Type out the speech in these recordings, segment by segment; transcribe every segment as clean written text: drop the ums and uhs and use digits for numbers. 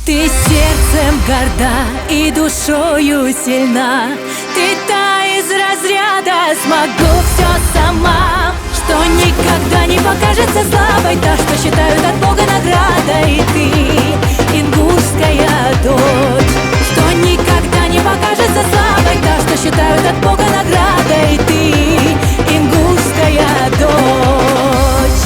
Ты сердцем горда и душою сильна. Ты та из разряда «смогу все сама», что никогда не покажется слабой, та, что считают от Бога наградой. Ты ингушская дочь, что никогда не покажется слабой, та, что считают от Бога наградой. Ты ингушская дочь.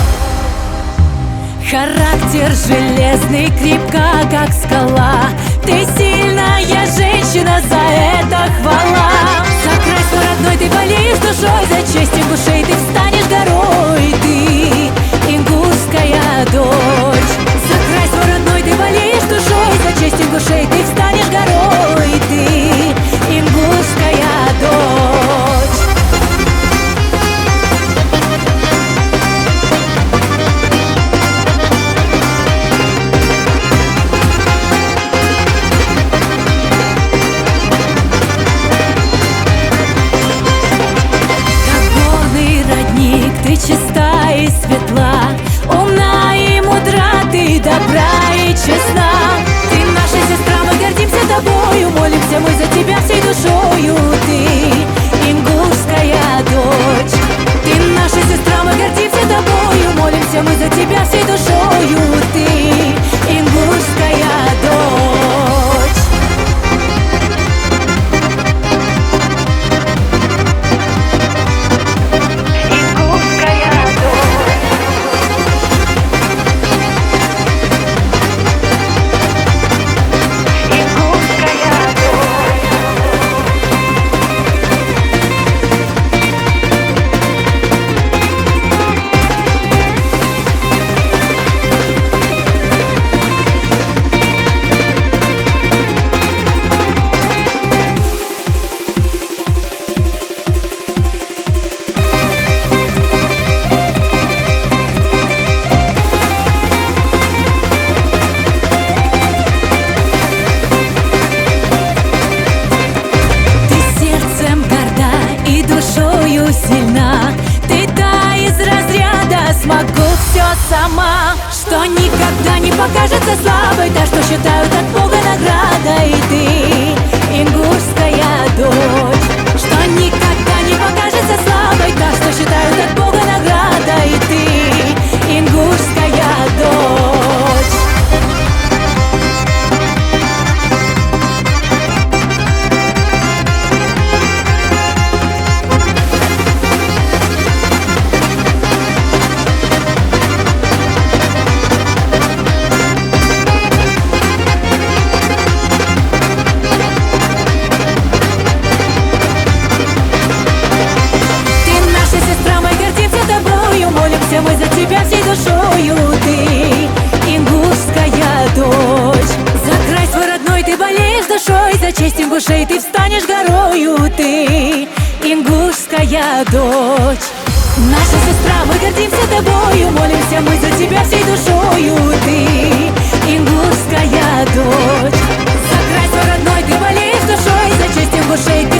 Характер железный, крепка, как скала. Ты сильная женщина, за это хвала. За край свой родной ты болеешь душой, за честь ингушей ты встанешь горой. Ты ингушская дочь. За край свой родной ты болеешь душой, за честь ингушей ты встанешь горой. Ты ингушская дочь. Ты чиста и светла, умна и мудра, ты добра и честна. Ты наша сестра, мы гордимся тобою, молимся мы за тебя всей душою. Ты ингушская дочь. Ты наша сестра, мы гордимся тобою, молимся мы за тебя всей душою. Ты ингушская дочь. Сильна. Ты та из разряда «смогу все сама», что никогда не покажется слабой, та, что считают от Бога наградой. Ты ингушская дочь, что никогда не покажется слабой, та, что считают от Бога наградой. Ты ингушская дочь. Мы за тебя всей душою, ты ингушская дочь. За край свой родной ты болеешь душой, за честь ингушей ты встанешь горою. Ты ингушская дочь. Наша сестра, мы гордимся тобою, молимся мы за тебя всей душою. Ты ингушская дочь. За край свой родной ты болеешь душой, за честь ингушей ты